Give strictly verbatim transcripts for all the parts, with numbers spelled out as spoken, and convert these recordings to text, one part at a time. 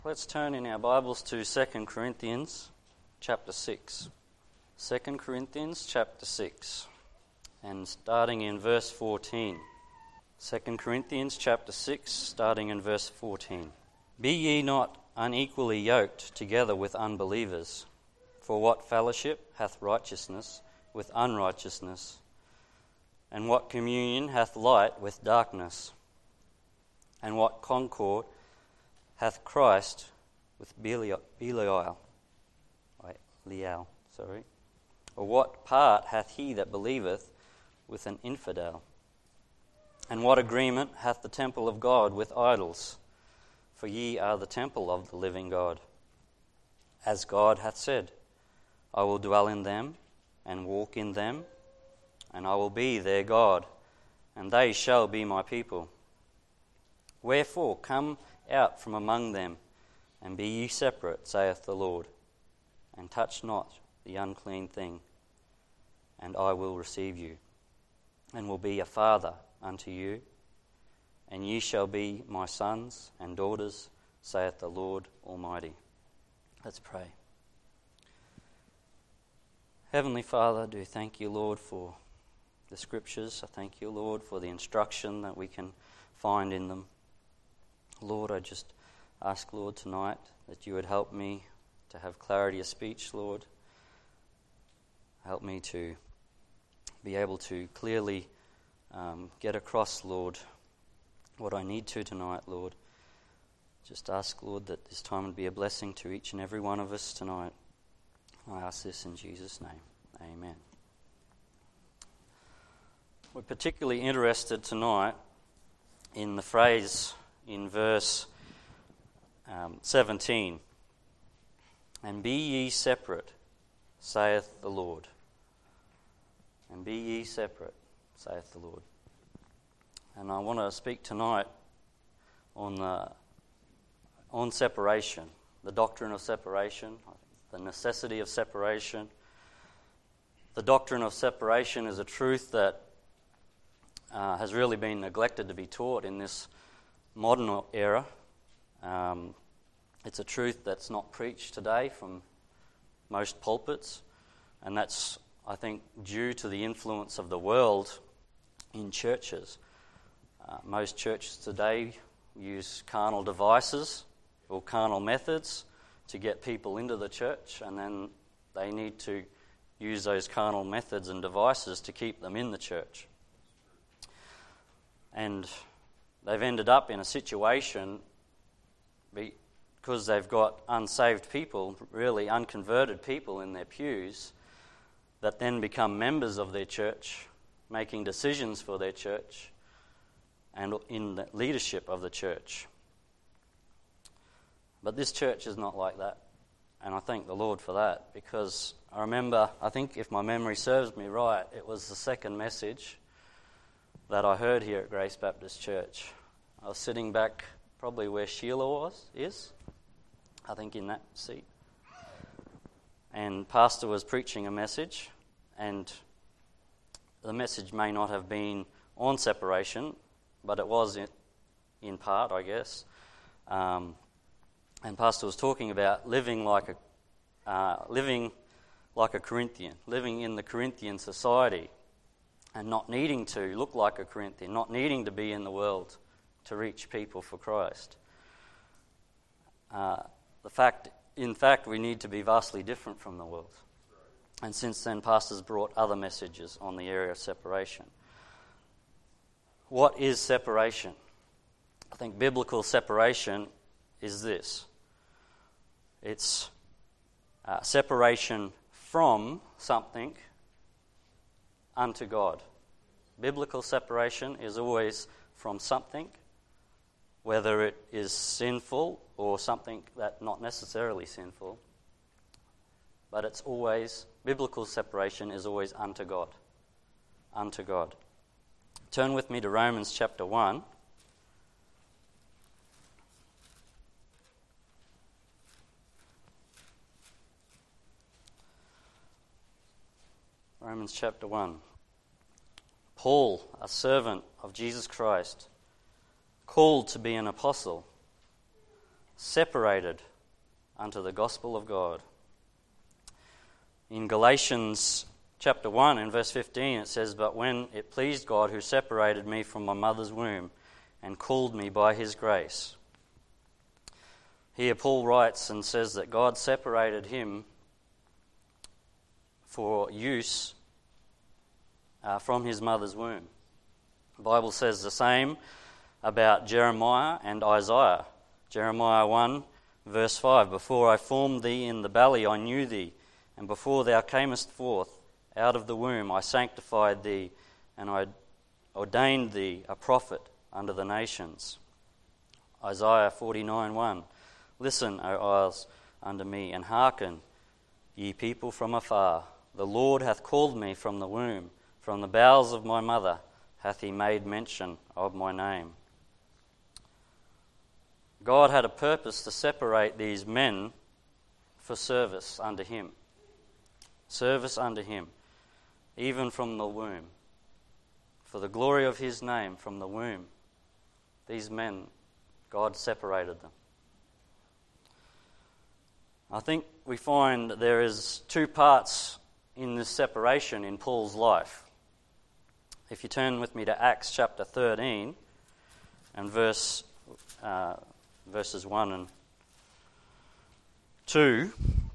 Let's turn in our Bibles to Second Corinthians chapter six. Second Corinthians chapter six, and starting in verse fourteen. Second Corinthians chapter six, starting in verse fourteen. Be ye not unequally yoked together with unbelievers, for what fellowship hath righteousness with unrighteousness? And what communion hath light with darkness? And what concord hath Christ with Belial? Belial, Lial, sorry. Or what part hath he that believeth with an infidel? And what agreement hath the temple of God with idols? For ye are the temple of the living God. As God hath said, I will dwell in them and walk in them, and I will be their God, and they shall be my people. Wherefore come out from among them, and be ye separate, saith the Lord, and touch not the unclean thing, and I will receive you, and will be a father unto you, and ye shall be my sons and daughters, saith the Lord Almighty. Let's pray. Heavenly Father, I do thank you, Lord, for the Scriptures. I thank you, Lord, for the instruction that we can find in them. Lord, I just ask, Lord, tonight that you would help me to have clarity of speech, Lord. Help me to be able to clearly um, get across, Lord, what I need to tonight, Lord. Just ask, Lord, that this time would be a blessing to each and every one of us tonight. I ask this in Jesus' name. Amen. We're particularly interested tonight in the phrase in verse um, seventeen. And be ye separate, saith the Lord. And be ye separate, saith the Lord. And I want to speak tonight on the, on separation, the doctrine of separation, the necessity of separation. The doctrine of separation is a truth that uh, has really been neglected to be taught in this modern era. Um, it's a truth that's not preached today from most pulpits, and that's, I think, due to the influence of the world in churches. Uh, most churches today use carnal devices or carnal methods to get people into the church, and then they need to use those carnal methods and devices to keep them in the church. And they've ended up in a situation because they've got unsaved people, really unconverted people in their pews, that then become members of their church, making decisions for their church and in the leadership of the church. But this church is not like that, and I thank the Lord for that, because I remember, I think if my memory serves me right, it was the second message that I heard here at Grace Baptist Church. I was sitting back probably where Sheila was, is, I think in that seat. And Pastor was preaching a message, and the message may not have been on separation, but it was in, in part, I guess. Um, and Pastor was talking about living like a uh, living like a Corinthian, living in the Corinthian society, and not needing to look like a Corinthian, not needing to be in the world to reach people for Christ. Uh, the fact, in fact, we need to be vastly different from the world. And since then, pastors brought other messages on the area of separation. What is separation? I think biblical separation is this. It's uh, separation from something unto God. Biblical separation is always from something, whether it is sinful or something that not necessarily sinful, but it's always, biblical separation is always unto God. Unto God. Turn with me to Romans chapter one. Romans chapter one. Paul, a servant of Jesus Christ, called to be an apostle, separated unto the gospel of God. In Galatians chapter one and verse fifteen it says, "But when it pleased God who separated me from my mother's womb and called me by his grace." Here Paul writes and says that God separated him for use uh, from his mother's womb. The Bible says the same about Jeremiah and Isaiah. Jeremiah one verse five, "Before I formed thee in the belly I knew thee, and before thou camest forth out of the womb I sanctified thee, and I ordained thee a prophet unto the nations." Isaiah forty-nine one, "Listen, O isles, unto me, and hearken, ye people from afar. The Lord hath called me from the womb, from the bowels of my mother hath he made mention of my name." God had a purpose to separate these men for service unto him. Service unto him, even from the womb. For the glory of his name, from the womb, these men, God separated them. I think we find there is two parts in this separation in Paul's life. If you turn with me to Acts chapter thirteen and verse uh, verses one and two,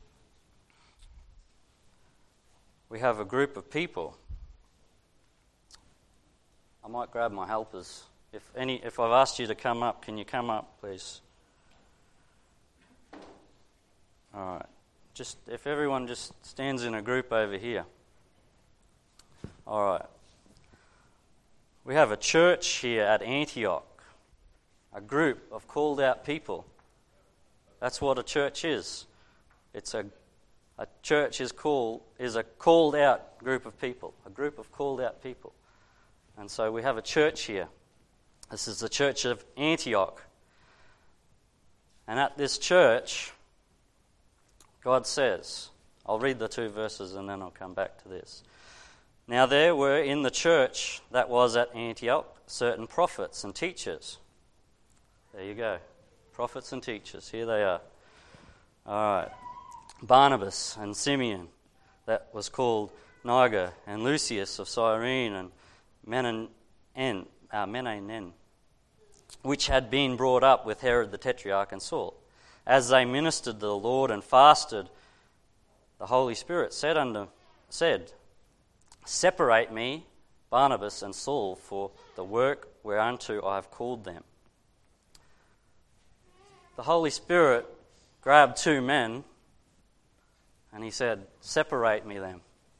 we have a group of people. I might grab my helpers. If any, if I've asked you to come up, can you come up, please? All right. Just if everyone just stands in a group over here. All right. We have a church here at Antioch, a group of called out people. That's what a church is. It's a a church is called is a called out group of people, a group of called out people. And so we have a church here. This is the church of Antioch. And at this church, God says, I'll read the two verses and then I'll come back to this. "Now there were in the church that was at Antioch certain prophets and teachers." There you go. Prophets and teachers. Here they are. All right. "Barnabas and Simeon, that was called Niger, and Lucius of Cyrene, and Menanen, uh, Menanen, which had been brought up with Herod the Tetrarch and Saul. As they ministered to the Lord and fasted, the Holy Spirit said unto said, Separate me, Barnabas and Saul, for the work whereunto I have called them." The Holy Spirit grabbed two men and he said, "Separate me them."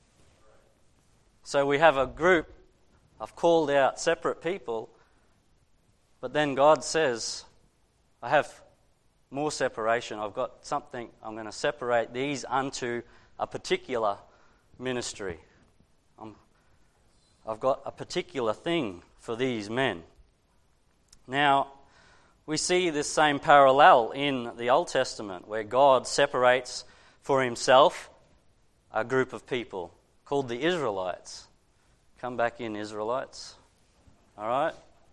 So we have a group of called out separate people, but then God says, I have more separation. I've got something, I'm going to separate these unto a particular ministry. I'm, I've got a particular thing for these men. Now, we see this same parallel in the Old Testament where God separates for himself a group of people called the Israelites. Come back in, Israelites. All right?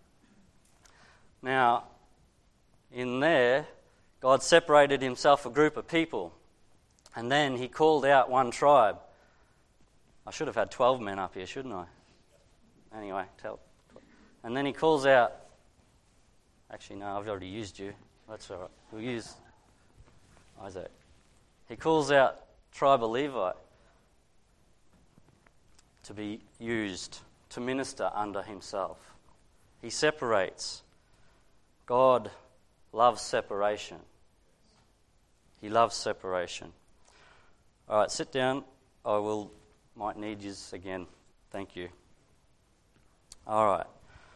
Now, in there, God separated himself a group of people, and then he called out one tribe. I should have had twelve men up here, shouldn't I? Anyway, tell. And then he calls out, actually no, I've already used you. That's all right. We'll use Isaac. He calls out tribe of Levi to be used to minister under himself. He separates. God loves separation. He loves separation. All right, sit down. I will might need you again. Thank you. All right.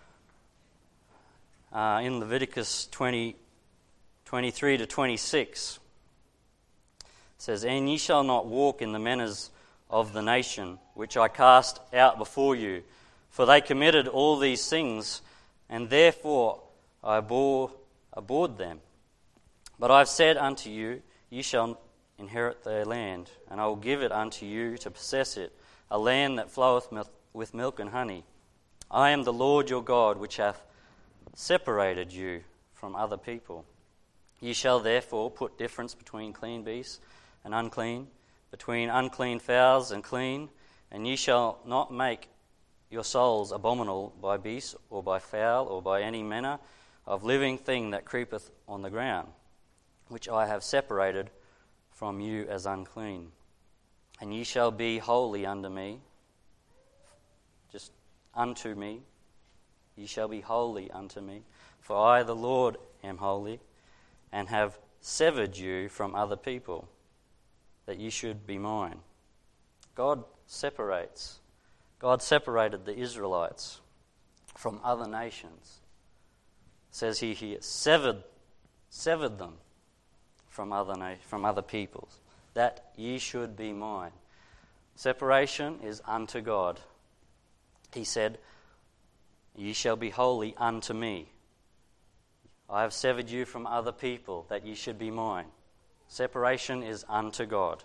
Uh, in Leviticus twenty, twenty-three to twenty-six, it says, "And ye shall not walk in the manners of the nation which I cast out before you, for they committed all these things, and therefore I abhor, abhorred them. But I have said unto you, ye shall inherit their land, and I will give it unto you to possess it, a land that floweth mil- with milk and honey. I am the Lord your God, which hath separated you from other people, Ye shall therefore put difference between clean beasts and unclean, between unclean fowls and clean, and ye shall not make your souls abominable by beast or by fowl or by any manner of living thing that creepeth on the ground, which I have separated from you as unclean. And ye shall be holy unto me, just unto me, ye shall be holy unto me, for I the Lord am holy, and have severed you from other people, that ye should be mine. God separates. God separated the Israelites from other nations. It says he, he severed, severed them from other na- from other peoples, that ye should be mine. Separation is unto God. He said, ye shall be holy unto me. I have severed you from other people, that ye should be mine. Separation is unto God.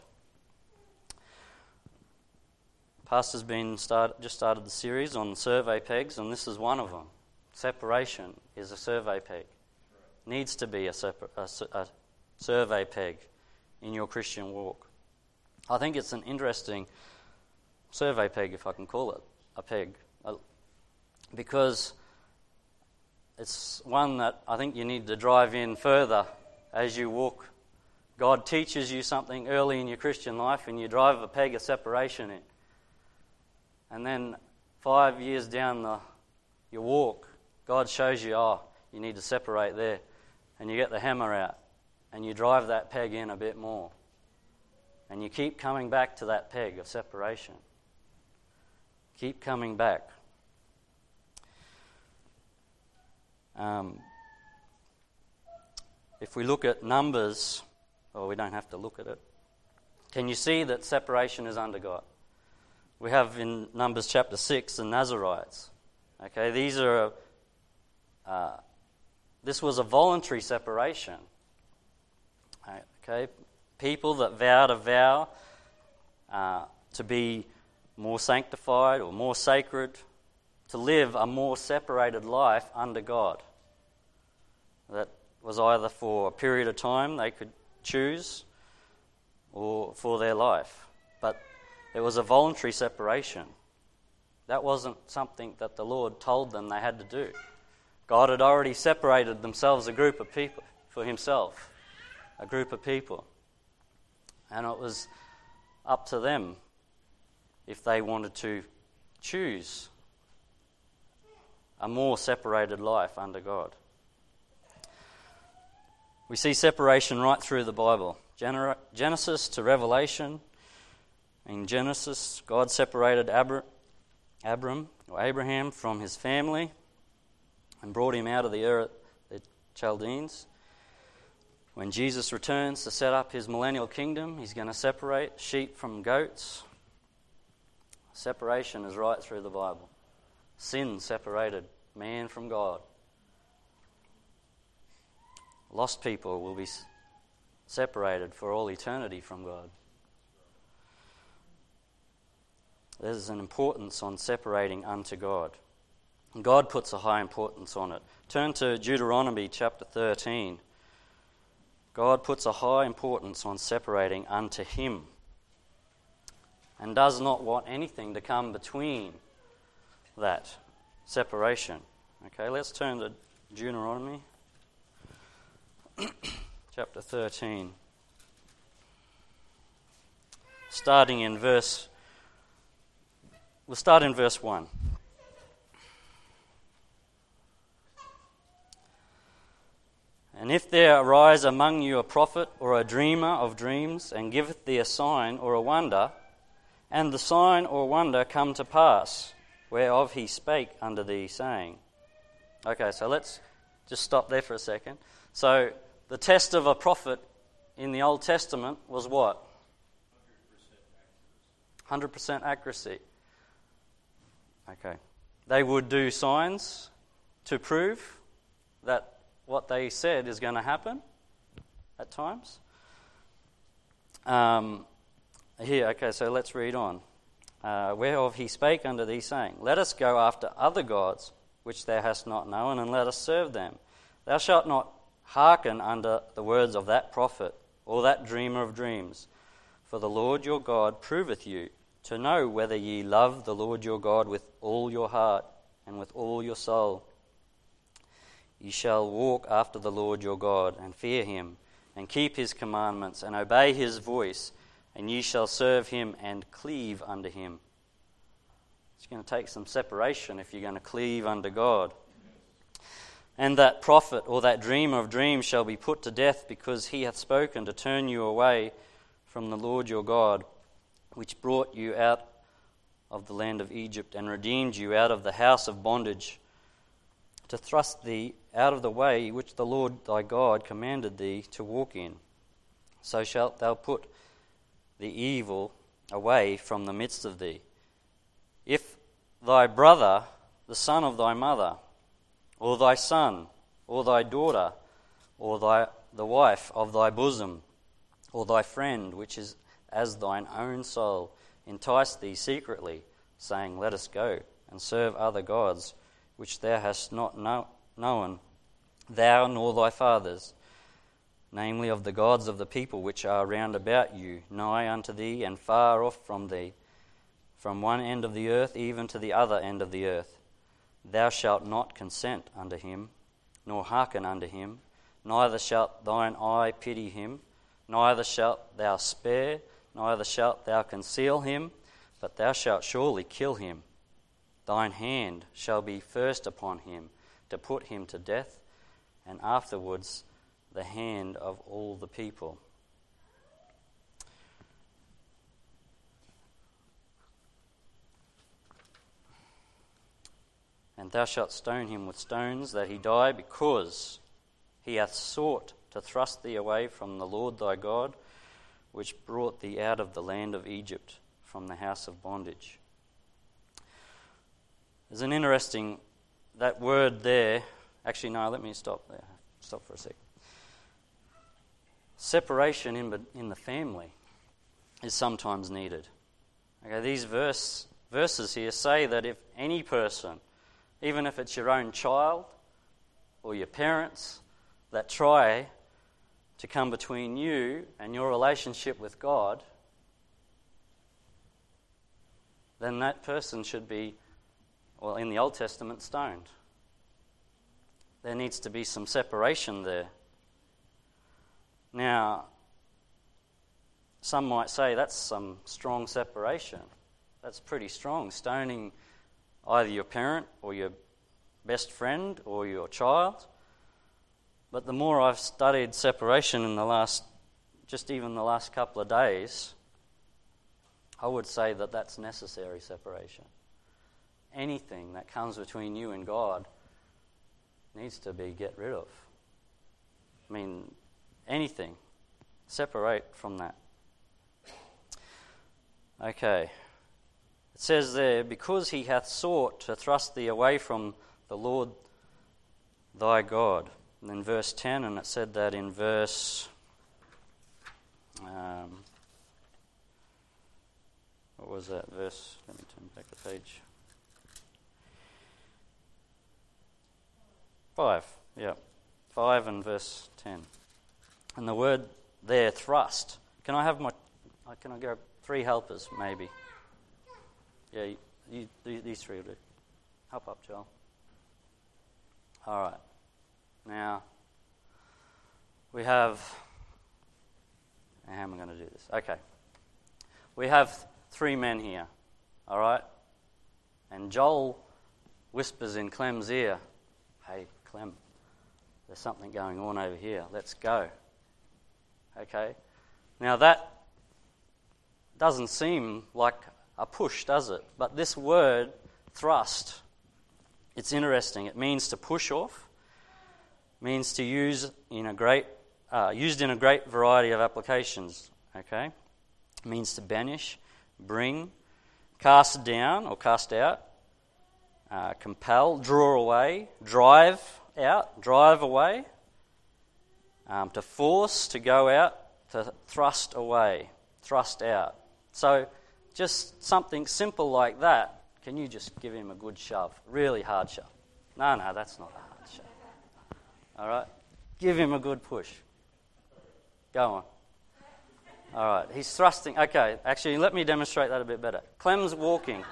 Pastor's been start, just started the series on survey pegs, and this is one of them. Separation is a survey peg. Needs to be a, separ- a, a survey peg in your Christian walk. I think it's an interesting survey peg, if I can call it a peg, because it's one that I think you need to drive in further as you walk. God teaches you something early in your Christian life and you drive a peg of separation in. And then five years down the, your walk, God shows you, oh, you need to separate there. And you get the hammer out and you drive that peg in a bit more. And you keep coming back to that peg of separation. Keep coming back. Um, if we look at Numbers, well, we don't have to look at it. Can you see that separation is under God? We have in Numbers chapter six the Nazarites. Okay, these are, uh, this was a voluntary separation. Okay, people that vowed a vow uh, to be more sanctified or more sacred, to live a more separated life under God. That was either for a period of time they could choose or for their life. But it was a voluntary separation. That wasn't something that the Lord told them they had to do. God had already separated themselves, a group of people, for himself, a group of people. And it was up to them if they wanted to choose a more separated life under God. We see separation right through the Bible. Gener- Genesis to Revelation. In Genesis, God separated Abra- Abram or Abraham from his family and brought him out of the Ur, the Chaldeans. When Jesus returns to set up his millennial kingdom, he's going to separate sheep from goats. Separation is right through the Bible. Sin separated man from God. Lost people will be separated for all eternity from God. There's an importance on separating unto God. And God puts a high importance on it. Turn to Deuteronomy chapter thirteen. God puts a high importance on separating unto him and does not want anything to come between that separation. Okay, let's turn to Deuteronomy chapter thirteen. Starting in verse, we'll start in verse one. And if there arise among you a prophet or a dreamer of dreams, and giveth thee a sign or a wonder, and the sign or wonder come to pass, whereof he spake unto thee, saying. Okay, so let's just stop there for a second. So the test of a prophet in the Old Testament was what? one hundred percent accuracy. Okay. They would do signs to prove that what they said is going to happen at times. Um, here, okay, so let's read on. Uh, whereof he spake unto thee, saying, Let us go after other gods, which thou hast not known, and let us serve them. Thou shalt not hearken unto the words of that prophet, or that dreamer of dreams. For the Lord your God proveth you, to know whether ye love the Lord your God with all your heart and with all your soul. Ye shall walk after the Lord your God, and fear him, and keep his commandments, and obey his voice, and ye shall serve him and cleave unto him. It's going to take some separation if you're going to cleave unto God. And that prophet or that dreamer of dreams shall be put to death, because he hath spoken to turn you away from the Lord your God, which brought you out of the land of Egypt, and redeemed you out of the house of bondage, to thrust thee out of the way which the Lord thy God commanded thee to walk in. So shalt thou put the evil away from the midst of thee. If thy brother, the son of thy mother, or thy son, or thy daughter, or thy the wife of thy bosom, or thy friend, which is as thine own soul, entice thee secretly, saying, Let us go, and serve other gods, which thou hast not know, known, thou nor thy fathers, namely of the gods of the people which are round about you, nigh unto thee and far off from thee, from one end of the earth even to the other end of the earth. Thou shalt not consent unto him, nor hearken unto him, neither shalt thine eye pity him, neither shalt thou spare, neither shalt thou conceal him, but thou shalt surely kill him. Thine hand shall be first upon him, to put him to death, and afterwards the hand of all the people. And thou shalt stone him with stones, that he die, because he hath sought to thrust thee away from the Lord thy God, which brought thee out of the land of Egypt, from the house of bondage. There's an interesting, that word there, actually no, let me stop there, stop for a sec. Separation in, in the family is sometimes needed. Okay, these verse, verses here say that if any person, even if it's your own child or your parents, that try to come between you and your relationship with God, then that person should be, well, in the Old Testament, stoned. There needs to be some separation there. Now, some might say that's some strong separation. That's pretty strong, stoning either your parent or your best friend or your child. But the more I've studied separation in the last, just even the last couple of days, I would say that that's necessary separation. Anything that comes between you and God needs to be get rid of. I mean, anything. Separate from that. Okay. It says there, because he hath sought to thrust thee away from the Lord thy God. And in verse ten, and it said that in verse... Um, what was that verse? Let me turn back the page. Five, yeah. Five and verse ten. And the word there, thrust. Can I have my... Can I go three helpers, maybe? Yeah, you, you, these three will do. Help up, Joel. All right. Now, we have... How am I going to do this? Okay. We have three men here, all right? And Joel whispers in Clem's ear, hey, Clem, there's something going on over here. Let's go. Okay? Now that doesn't seem like a push, does it? But this word, thrust, it's interesting. It means to push off, means to use in a great, uh, used in a great variety of applications. Okay? It means to banish, bring, cast down or cast out, uh, compel, draw away, drive out, drive away, um, to force, to go out, to thrust away, thrust out. So just something simple like that. Can you just give him a good shove? Really hard shove. No, no, that's not a hard shove. All right? Give him a good push. Go on. All right, he's thrusting. Okay, actually, let me demonstrate that a bit better. Clem's walking.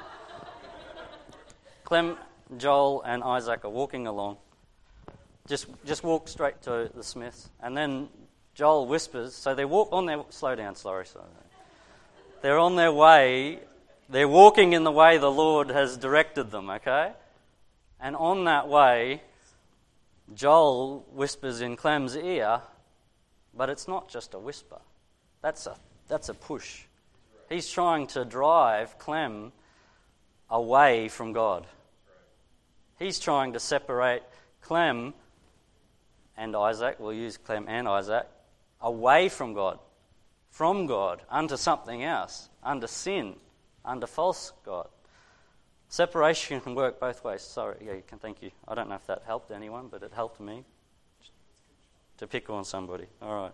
Clem, Joel, and Isaac are walking along. Just just walk straight to the Smiths. And then Joel whispers, so they walk on their... Slow down, sorry. sorry. They're on their way. They're walking in the way the Lord has directed them, okay? And on that way, Joel whispers in Clem's ear, but it's not just a whisper. That's a that's a push. He's trying to drive Clem away from God. He's trying to separate Clem and Isaac, we'll use Clem and Isaac, away from God, from God, unto something else, unto sin, unto false God. Separation can work both ways. Sorry, yeah, you can. Thank you. I don't know if that helped anyone, but it helped me to pick on somebody. All right.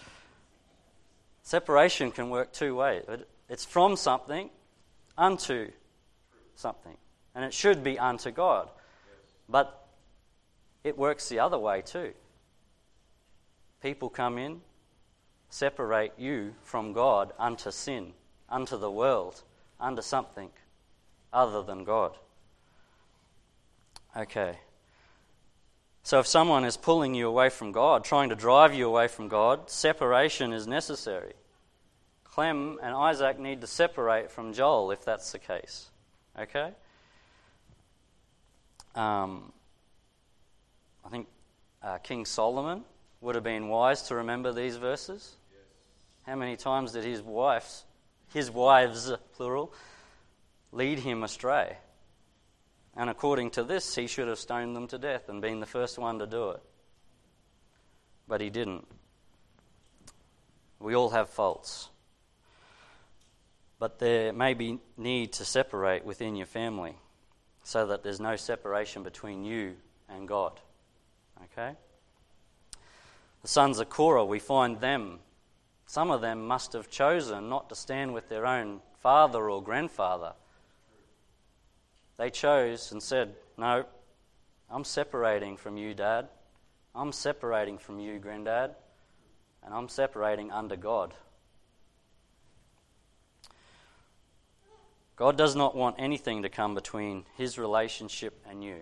Separation can work two ways. It's from something unto something. And it should be unto God. But it works the other way too. People come in, separate you from God unto sin, unto the world, unto something other than God. Okay. So if someone is pulling you away from God, trying to drive you away from God, separation is necessary. Clem and Isaac need to separate from Joel if that's the case. Okay? Um, I think uh, King Solomon would have been wise to remember these verses. Yes. How many times did his wives, his wives, plural, lead him astray? And according to this, he should have stoned them to death and been the first one to do it. But he didn't. We all have faults. But there may be need to separate within your family so that there's no separation between you and God. Okay? The sons of Korah, we find them, some of them must have chosen not to stand with their own father or grandfather. They chose and said, no, I'm separating from you, Dad. I'm separating from you, Granddad. And I'm separating under God. God does not want anything to come between his relationship and you.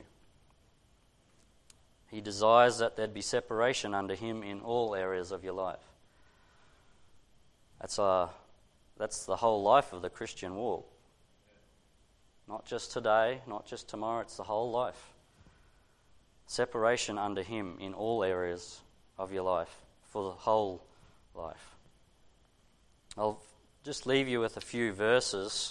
He desires that there'd be separation under him in all areas of your life. That's, uh, that's the whole life of the Christian walk. Not just today, not just tomorrow, it's the whole life. Separation under him in all areas of your life, for the whole life. I'll just leave you with a few verses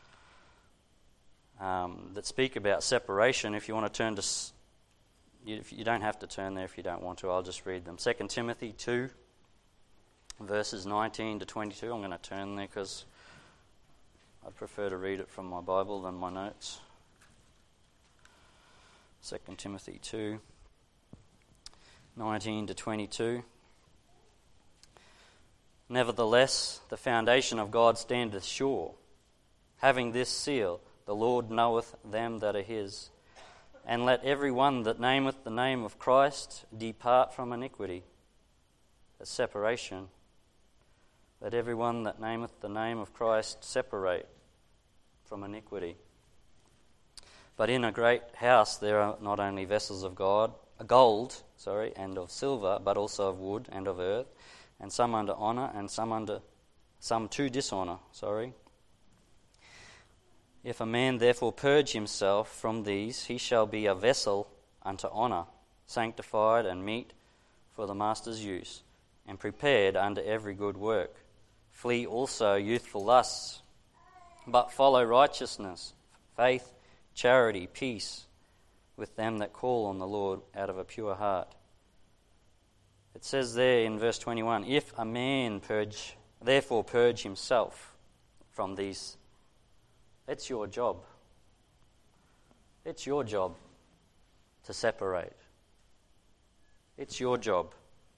um, that speak about separation. If you want to turn to, you, you don't have to turn there if you don't want to, I'll just read them. Second Timothy two, verses nineteen to twenty-two. I'm going to turn there because I prefer to read it from my Bible than my notes. Second Timothy two, nineteen to twenty-two. Nevertheless, the foundation of God standeth sure, having this seal, the Lord knoweth them that are his. And let every one that nameth the name of Christ depart from iniquity. That's separation. Let every one that nameth the name of Christ separate from iniquity. But in a great house there are not only vessels of God, gold, sorry, and of silver, but also of wood and of earth, and some unto honour, and some unto some to dishonour. Sorry. If a man therefore purge himself from these, he shall be a vessel unto honour, sanctified and meet for the master's use, and prepared unto every good work. Flee also youthful lusts, but follow righteousness, faith, charity, peace, with them that call on the Lord out of a pure heart. It says there in verse twenty-one, if a man purge, therefore purge himself from these. It's your job. It's your job to separate. It's your job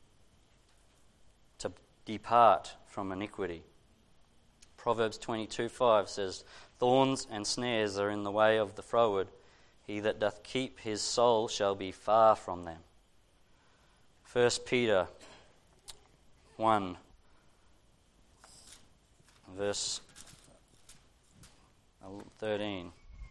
to depart from iniquity. Proverbs twenty-two five says, thorns and snares are in the way of the froward. He that doth keep his soul shall be far from them. First Peter one, verse thirteen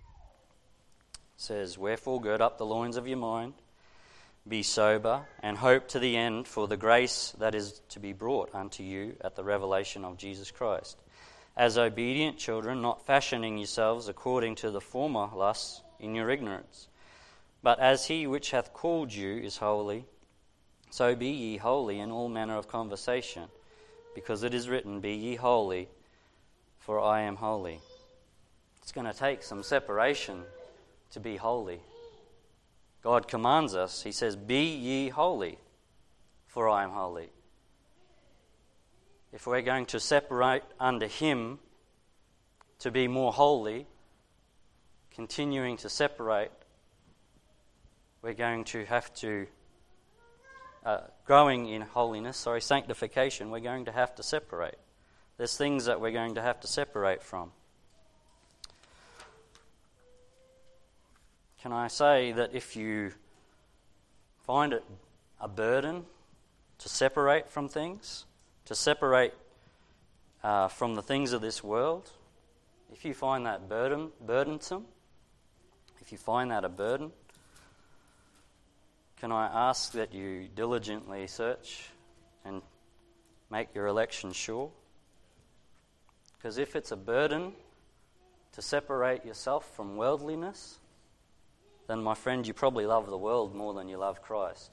says, "Wherefore gird up the loins of your mind, be sober, and hope to the end for the grace that is to be brought unto you at the revelation of Jesus Christ. As obedient children, not fashioning yourselves according to the former lusts in your ignorance. But as he which hath called you is holy, so be ye holy in all manner of conversation, because it is written, Be ye holy, for I am holy." It's going to take some separation to be holy. God commands us, he says, "Be ye holy, for I am holy." If we're going to separate under him to be more holy, continuing to separate, we're going to have to, uh, growing in holiness, sorry, sanctification, we're going to have to separate. There's things that we're going to have to separate from. Can I say that if you find it a burden to separate from things, to separate uh, from the things of this world, if you find that burden burdensome, if you find that a burden, can I ask that you diligently search and make your election sure? Because if it's a burden to separate yourself from worldliness, then, my friend, you probably love the world more than you love Christ.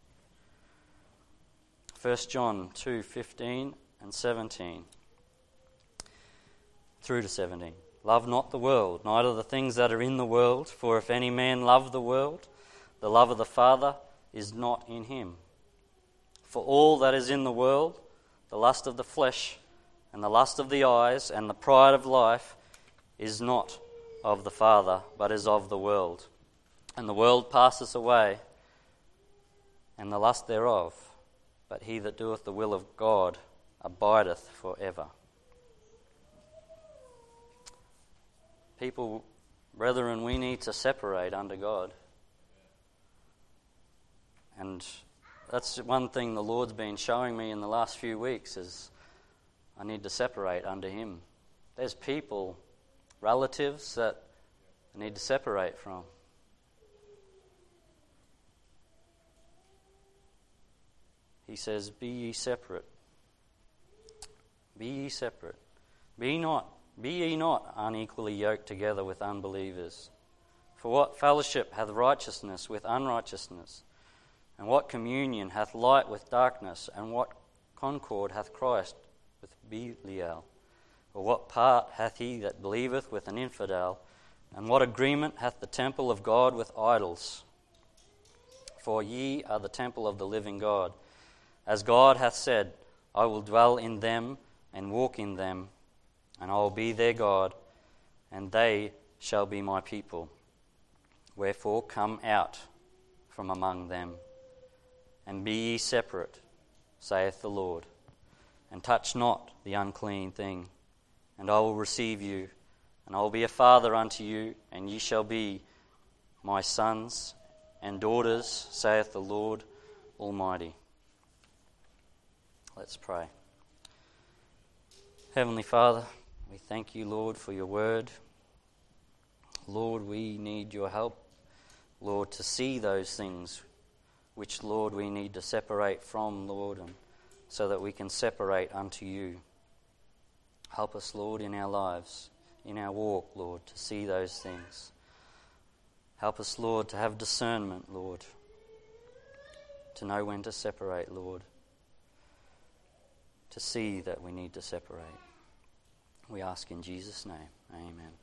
First John two, fifteen and seventeen through to seventeen. "Love not the world, neither the things that are in the world. For if any man love the world, the love of the Father is not in him. For all that is in the world, the lust of the flesh, and the lust of the eyes, and the pride of life, is not of the Father, but is of the world. And the world passeth away, and the lust thereof, but he that doeth the will of God abideth forever." People, brethren, we need to separate under God. And that's one thing the Lord's been showing me in the last few weeks, is I need to separate under him. There's people, relatives, that I need to separate from. He says, "Be ye separate. Be ye separate. Be not, be ye not unequally yoked together with unbelievers. For what fellowship hath righteousness with unrighteousness? And what communion hath light with darkness? And what concord hath Christ with Belial? Or what part hath he that believeth with an infidel? And what agreement hath the temple of God with idols? For ye are the temple of the living God. As God hath said, I will dwell in them and walk in them, and I will be their God, and they shall be my people. Wherefore come out from among them, and be ye separate, saith the Lord, and touch not the unclean thing, and I will receive you, and I will be a father unto you, and ye shall be my sons and daughters, saith the Lord Almighty." Let's pray. Heavenly Father, we thank you, Lord, for your word. Lord, we need your help, Lord, to see those things which, Lord, we need to separate from, Lord, and so that we can separate unto you. Help us, Lord, in our lives, in our walk, Lord, to see those things. Help us, Lord, to have discernment, Lord, to know when to separate, Lord, to see that we need to separate. We ask in Jesus' name, amen.